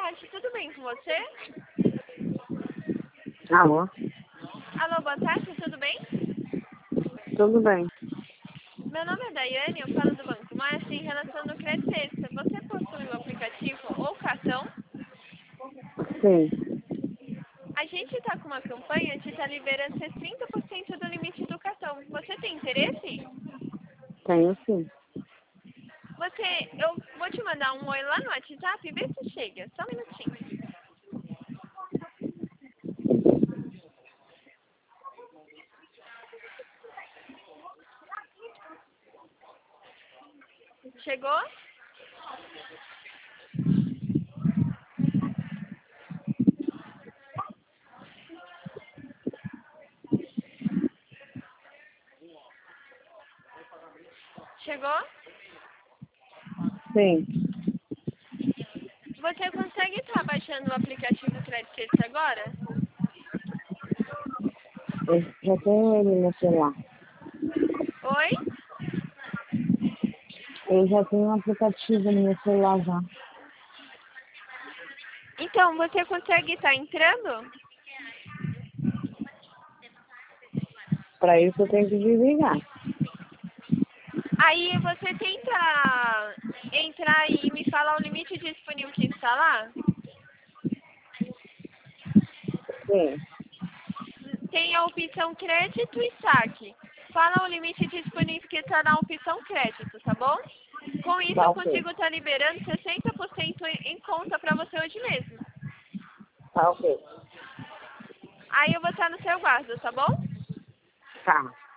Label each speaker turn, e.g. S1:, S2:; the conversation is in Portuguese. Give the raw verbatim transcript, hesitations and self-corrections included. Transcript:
S1: tarde, tudo bem com você?
S2: Alô?
S1: Alô, boa tarde, tudo bem?
S2: Tudo bem.
S1: Meu nome é Daiane, eu falo do Banco Márcio em relação ao crédito extra. Você possui o aplicativo ou cartão?
S2: Sim,
S1: A gente está com uma campanha de estar liberando sessenta por cento do limite do cartão. Você tem interesse?
S2: tenho sim.
S1: Você, eu vou te mandar um oi lá no WhatsApp e vê se chega. Só um minutinho. Chegou? Chegou?
S2: Sim.
S1: Você consegue estar baixando o aplicativo Crédito Extra agora?
S2: Eu já tenho ele no celular.
S1: Oi?
S2: Eu já tenho um aplicativo no meu celular já.
S1: Então, você consegue estar entrando?
S2: Para isso eu tenho que desligar.
S1: Aí você tenta entrar e me falar o limite disponível que está lá?
S2: Sim.
S1: Tem a opção crédito e saque. Fala o limite disponível que está na opção crédito, tá bom? Com isso
S2: Tá
S1: eu
S2: ok.
S1: consigo estar liberando sessenta por cento em conta para você hoje mesmo.
S2: Tá ok.
S1: Aí eu vou estar no seu guarda, tá bom?
S2: Tá.